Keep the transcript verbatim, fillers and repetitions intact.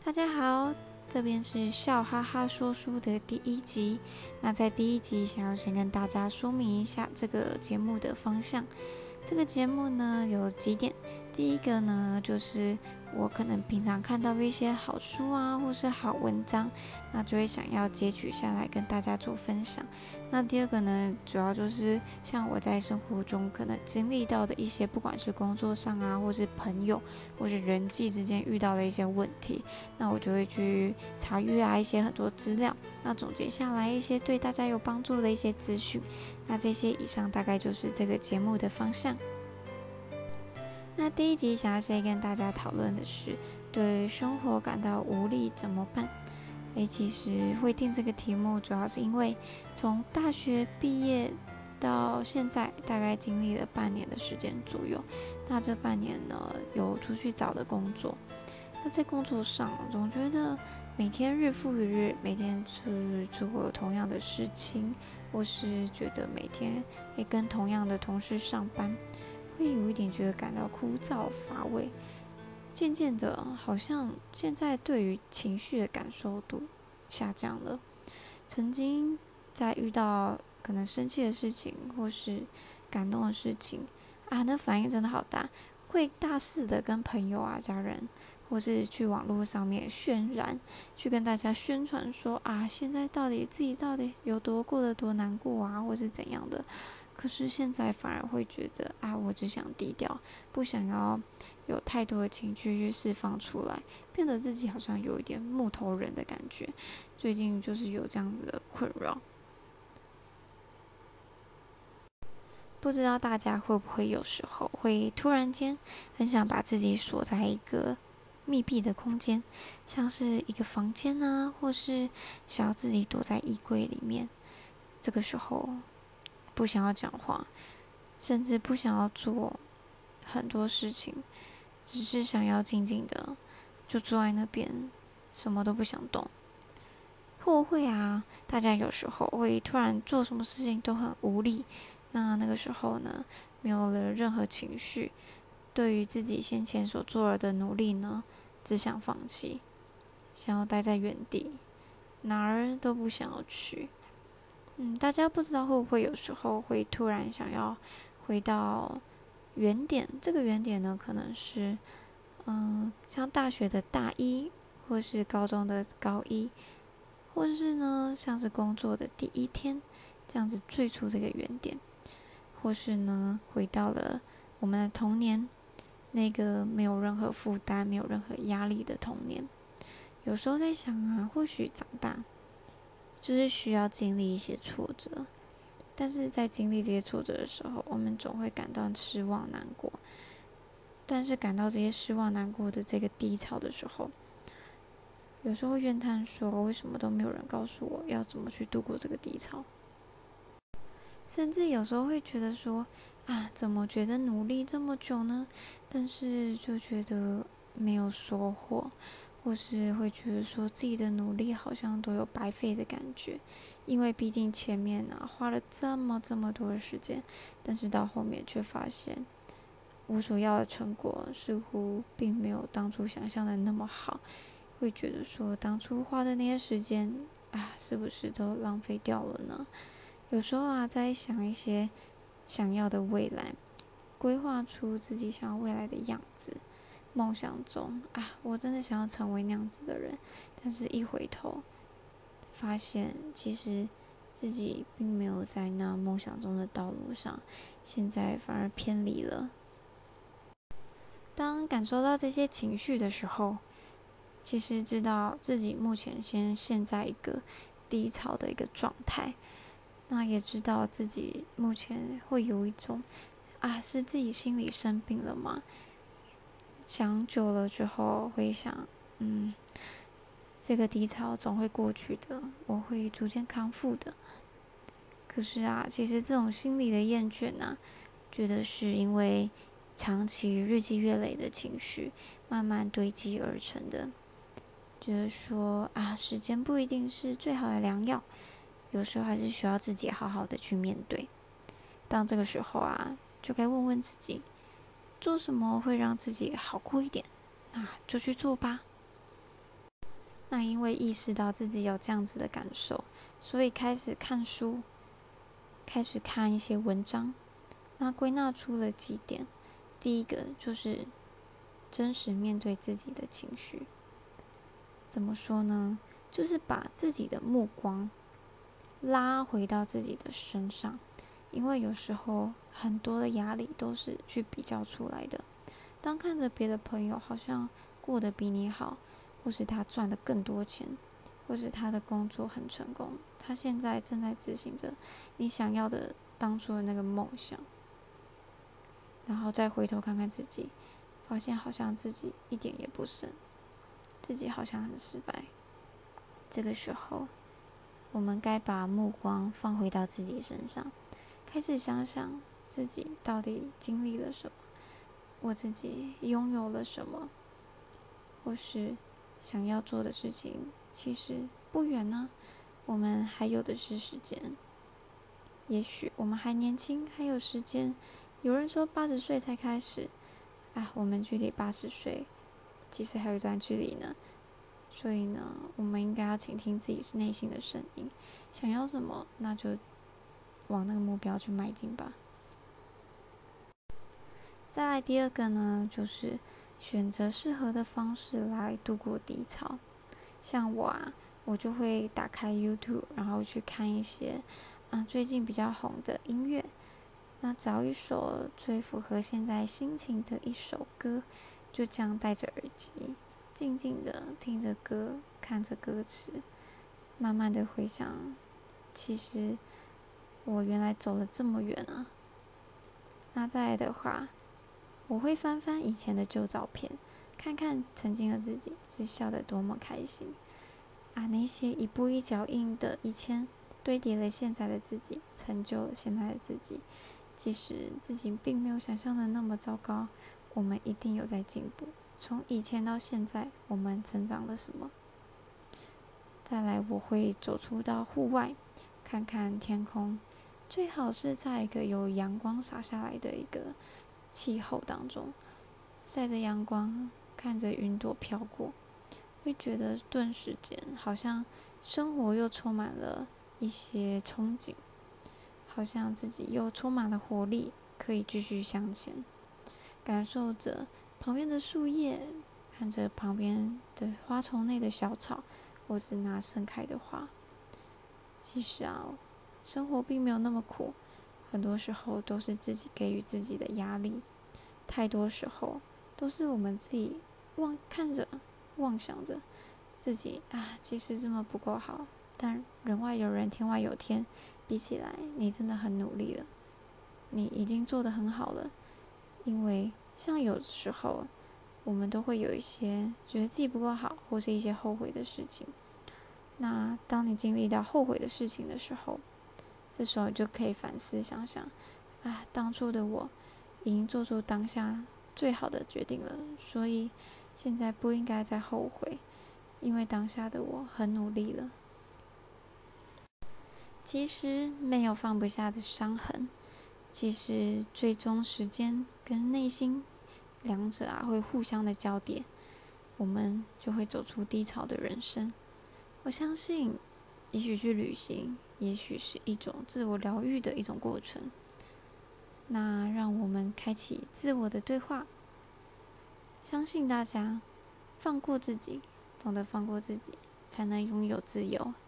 大家好，这边是笑哈哈说书的第一集。那在第一集，想要先跟大家说明一下这个节目的方向。这个节目呢有几点，第一个呢就是我可能平常看到一些好书啊，或是好文章，那就会想要截取下来跟大家做分享。那第二个呢，主要就是像我在生活中可能经历到的一些，不管是工作上啊，或是朋友，或是人际之间遇到的一些问题，那我就会去查阅啊一些很多资料，那总结下来一些对大家有帮助的一些资讯。那这些以上大概就是这个节目的方向。那第一集想要先跟大家讨论的是，对生活感到无力怎么办？诶，其实会定这个题目，主要是因为从大学毕业到现在，大概经历了半年的时间左右。那这半年呢，有出去找的工作。那在工作上，总觉得每天日复一日，每天去做同样的事情，或是觉得每天也跟同样的同事上班，会有一点觉得感到枯燥乏味。渐渐的，好像现在对于情绪的感受度下降了。曾经在遇到可能生气的事情，或是感动的事情啊，那反应真的好大，会大肆的跟朋友啊、家人，或是去网络上面渲染，去跟大家宣传说啊，现在到底自己到底有多过得多难过啊，或是怎样的。可是现在反而会觉得啊，我只想低调，不想要有太多的情绪去释放出来，变得自己好像有一点木头人的感觉。最近就是有这样子的困扰，不知道大家会不会有时候会突然间很想把自己锁在一个密闭的空间，像是一个房间啊，或是想要自己躲在衣柜里面。这个时候不想要讲话，甚至不想要做很多事情，只是想要静静的就坐在那边，什么都不想动。或会啊，大家有时候会突然做什么事情都很无力，那那个时候呢，没有了任何情绪，对于自己先前所做了的努力呢，只想放弃，想要待在原地，哪儿都不想要去。嗯，大家不知道会不会有时候会突然想要回到原点？这个原点呢，可能是嗯，像大学的大一，或是高中的高一，或是呢，像是工作的第一天，这样子最初的一个原点，或是呢，回到了我们的童年，那个没有任何负担、没有任何压力的童年。有时候在想啊，或许长大就是需要经历一些挫折，但是在经历这些挫折的时候，我们总会感到失望、难过。但是感到这些失望、难过的这个低潮的时候，有时候会怨叹说，为什么都没有人告诉我要怎么去度过这个低潮？甚至有时候会觉得说，啊，怎么觉得努力这么久呢？但是就觉得没有收获，或是会觉得说自己的努力好像都有白费的感觉，因为毕竟前面啊花了这么这么多的时间，但是到后面却发现我所要的成果似乎并没有当初想象的那么好，会觉得说当初花的那些时间啊，是不是都浪费掉了呢？有时候啊，在想一些想要的未来，规划出自己想要未来的样子，梦想中啊，我真的想要成为那样子的人，但是一回头，发现其实自己并没有在那梦想中的道路上，现在反而偏离了。当感受到这些情绪的时候，其实知道自己目前先陷在一个低潮的一个状态，那也知道自己目前会有一种啊，是自己心里生病了吗？想久了之后会想，嗯，这个低潮总会过去的，我会逐渐康复的。可是啊，其实这种心理的厌倦啊，觉得是因为长期日积月累的情绪慢慢堆积而成的。觉得说啊，时间不一定是最好的良药，有时候还是需要自己好好的去面对。当这个时候啊，就该问问自己，做什么会让自己好过一点，那就去做吧。 那因为意识到自己有这样子的感受，所以开始看书，开始看一些文章。那归纳出了几点，第一个就是真实面对自己的情绪。怎么说呢？就是把自己的目光拉回到自己的身上，因为有时候很多的压力都是去比较出来的。当看着别的朋友好像过得比你好，或是他赚的更多钱，或是他的工作很成功，他现在正在执行着你想要的当初的那个梦想，然后再回头看看自己，发现好像自己一点也不剩，自己好像很失败。这个时候，我们该把目光放回到自己身上，开始想想自己到底经历了什么，我自己拥有了什么，或是想要做的事情其实不远呢、我们还有的是时间，也许我们还年轻，还有时间。有人说八十岁才开始，啊，我们距离八十岁其实还有一段距离呢。所以呢，我们应该要倾听自己是内心的声音，想要什么，那就往那个目标去迈进吧。再来第二个呢，就是选择适合的方式来度过低潮。像我啊，我就会打开 YouTube， 然后去看一些，嗯、呃，最近比较红的音乐，那找一首最符合现在心情的一首歌，就这样戴着耳机，静静的听着歌，看着歌词，慢慢的回想，其实我原来走了这么远啊。那再来的话，我会翻翻以前的旧照片，看看曾经的自己是笑得多么开心啊！那些一步一脚印的以前，堆叠了现在的自己，成就了现在的自己。即使自己并没有想象的那么糟糕，我们一定有在进步。从以前到现在，我们成长了什么？再来，我会走出到户外，看看天空，最好是在一个有阳光洒下来的一个气候当中，晒着阳光，看着云朵飘过，会觉得顿时间好像生活又充满了一些憧憬。好像自己又充满了活力，可以继续向前。感受着旁边的树叶，看着旁边的花丛内的小草，或是那盛开的花。其实啊，生活并没有那么苦，很多时候都是自己给予自己的压力。太多时候都是我们自己妄看着、妄想着自己啊，其实这么不够好。但人外有人，天外有天，比起来，你真的很努力了，你已经做得很好了。因为像有时候，我们都会有一些觉得自己不够好，或是一些后悔的事情。那当你经历到后悔的事情的时候，这时候就可以反思想想，啊，当初的我已经做出当下最好的决定了，所以现在不应该再后悔，因为当下的我很努力了。其实没有放不下的伤痕，其实最终时间跟内心两者啊会互相的交叠，我们就会走出低潮的人生。我相信，也许去旅行，也许是一种自我疗愈的一种过程。那让我们开启自我的对话，相信大家放过自己，懂得放过自己，才能拥有自由。